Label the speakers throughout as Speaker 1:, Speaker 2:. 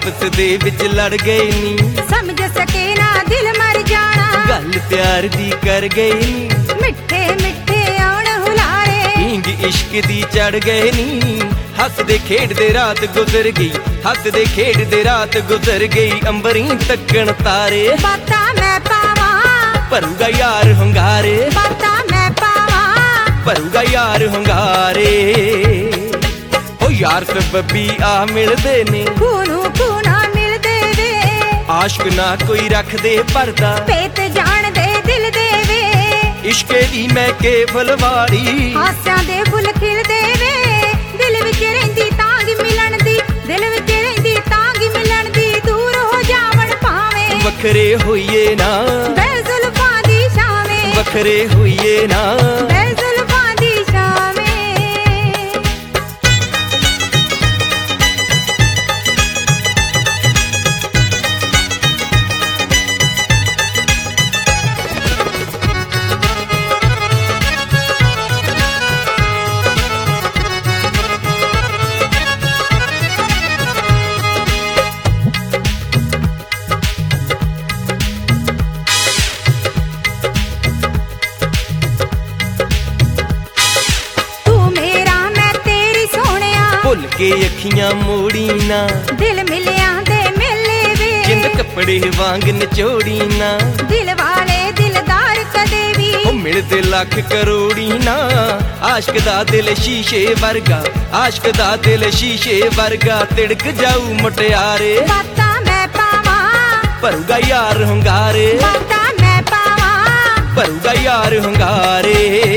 Speaker 1: आपस दे विच लड़ गए नी,
Speaker 2: समझ सके ना दिल मर जाना,
Speaker 1: गल प्यार दी कर गए नी,
Speaker 2: मिठे मिठे औण हुलारे,
Speaker 1: पींग इश्क दी चढ़ गए नी। हसदे खेडदे रात गुजर गई, हसदे खेडदे रात गुजर गई, अंबरी तक्कण तारे।
Speaker 2: बातां मैं पावां
Speaker 1: भरूगा यार हुंगारे,
Speaker 2: बातां मैं पावां
Speaker 1: भरूगा यार हुंगारे। ओ यार सबबी आ मिलदे ने,
Speaker 2: खूनू खूना मिलदे वे,
Speaker 1: आशक ना कोई रख दे परदा,
Speaker 2: पेत जान दे दिल दे वे,
Speaker 1: इश्के दी मैं के फुलवाड़ी,
Speaker 2: हास्यां दे फुल खिलदे वे, दिल विच रहिंदी तांग मिलन दी, दिल विच रहिंदी तांग मिलन दी, दूर हो जावण भावें
Speaker 1: वखरे होइए ना,
Speaker 2: बेजुल्फां दी छावें,
Speaker 1: वखरे होइए ना।
Speaker 2: बेजुल्फां दी छावें।
Speaker 1: भुल के अखियां मोड़ी ना,
Speaker 2: दिल मिलिया दे मिले वे,
Speaker 1: जिंद कपड़े वांग नचोड़ी ना,
Speaker 2: दिल वाले दिलदार कदे भी
Speaker 1: ओ मिलदे लख करोड़ी ना। आशक दा दिल शीशे वर्गा, आशक दा दिल शीशे वर्गा, तिड़क जाऊ मुटियारे।
Speaker 2: बातां मैं पावां
Speaker 1: भरूगा यार हुंगारे,
Speaker 2: बातां मैं पावां
Speaker 1: भरूगा यार हुंगारे।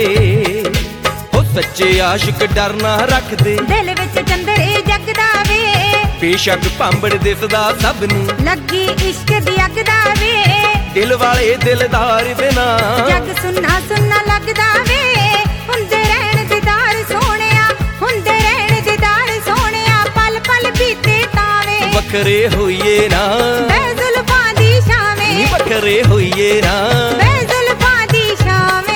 Speaker 1: ओ सच्चे आशिक डर ना रखदे,
Speaker 2: दिल विच चंदरे जगदा वे,
Speaker 1: बेशक भांबड़ दिसदा सब नूं,
Speaker 2: लगी इश्क दी अग दा वे,
Speaker 1: दिल वाले दिलदार बिना
Speaker 2: जग सुन्ना सुन्ना लगदा वे, हुंदे रहण दीदार सोहणिया, हुंदे रहण दीदार सोहणिया, पल पल बीते तावे
Speaker 1: वखरे होइए ना,
Speaker 2: बेजुल्फां दी छावें,
Speaker 1: नी वखरे होइए ना।
Speaker 2: बेजुल्फां दी छावें।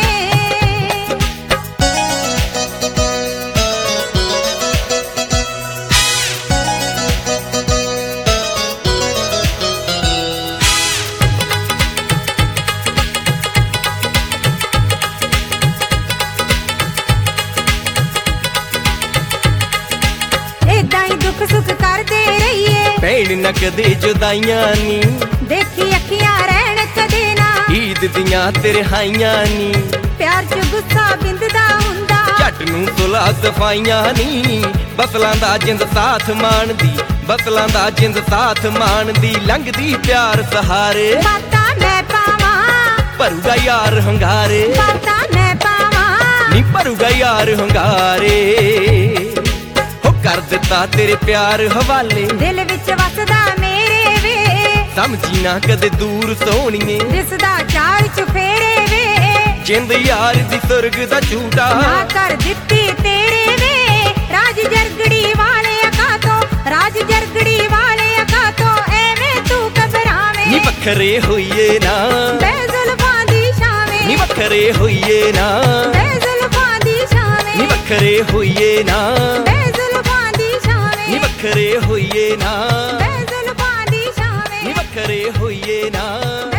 Speaker 2: इदां ही दुख सुख करदे रहिए,
Speaker 1: भैण न कदे जुदाइयां नी,
Speaker 2: देखी अखियां रहण कदे ना,
Speaker 1: ईद दियां तिरहाइयां नी,
Speaker 2: प्यार च गुस्सा बिंददा हुंदा,
Speaker 1: झट नूं सुलह सफाइयां नी। बसलां दा जिंद साथ माणदी, बसलां दा जिंद साथ माणदी, लंघदी प्यार सहारे।
Speaker 2: बातां मैं पावां
Speaker 1: भरूगा यार हुंगारे,
Speaker 2: बातां मैं पावां
Speaker 1: नी भरूगा यार हुंगारे। हो कर दिता तेरे प्यार हवाले,
Speaker 2: दिल विच वसदा मेरे वे,
Speaker 1: समझी ना कदे दूर सोहणीए,
Speaker 2: दिसदा चार चुफेरे वे,
Speaker 1: जिंद यार दी सुरग दा झूठा,
Speaker 2: ना कर दित्ती तेरे वे, राज जरगड़ी वाले अका तो, राज जरगड़ी वाले अका तो, एवें तू घबरावें
Speaker 1: नी वखरे होइए ना,
Speaker 2: बेजुल्फां दी छावें,
Speaker 1: नी वखरे होइए ना,
Speaker 2: बेजुल्फां दी छावें,
Speaker 1: नी वखरे होइए ना,
Speaker 2: बेजुल्फां दी छावें,
Speaker 1: नी वखरे होइए ना,
Speaker 2: बेजुल्फां दी छावें,
Speaker 1: नी वखरे होइए ना।